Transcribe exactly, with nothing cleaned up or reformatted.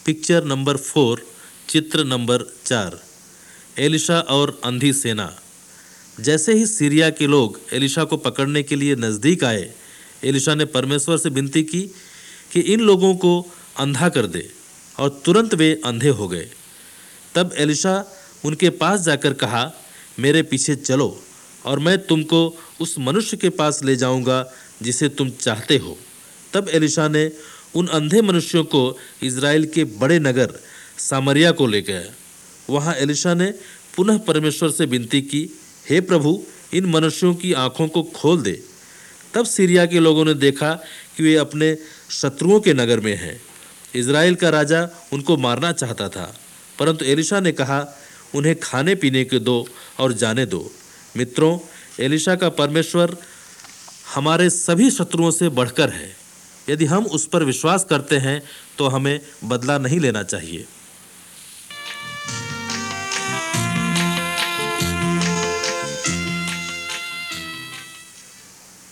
Picture number four, चित्र नंबर चार। एलिशा और अंधी सेना। जैसे ही सीरिया के लोग एलिशा को पकड़ने के लिए नज़दीक आए, एलिशा ने परमेश्वर से विनती की कि इन लोगों को अंधा कर दे, और तुरंत वे अंधे हो गए। तब एलिशा उनके पास जाकर कहा, मेरे पीछे चलो और मैं तुमको उस मनुष्य के पास ले जाऊंगा जिसे तुम चाहते हो। तब एलिशा ने उन अंधे मनुष्यों को इज़राइल के बड़े नगर सामरिया को ले गया। वहाँ एलिशा ने पुनः परमेश्वर से विनती की, हे प्रभु, इन मनुष्यों की आँखों को खोल दे। तब सीरिया के लोगों ने देखा कि वे अपने शत्रुओं के नगर में हैं। इज़राइल का राजा उनको मारना चाहता था, परंतु एलिशा ने कहा, उन्हें खाने पीने के दो और जाने दो। मित्रों, एलिशा का परमेश्वर हमारे सभी शत्रुओं से बढ़कर है। यदि हम उस पर विश्वास करते हैं तो हमें बदला नहीं लेना चाहिए।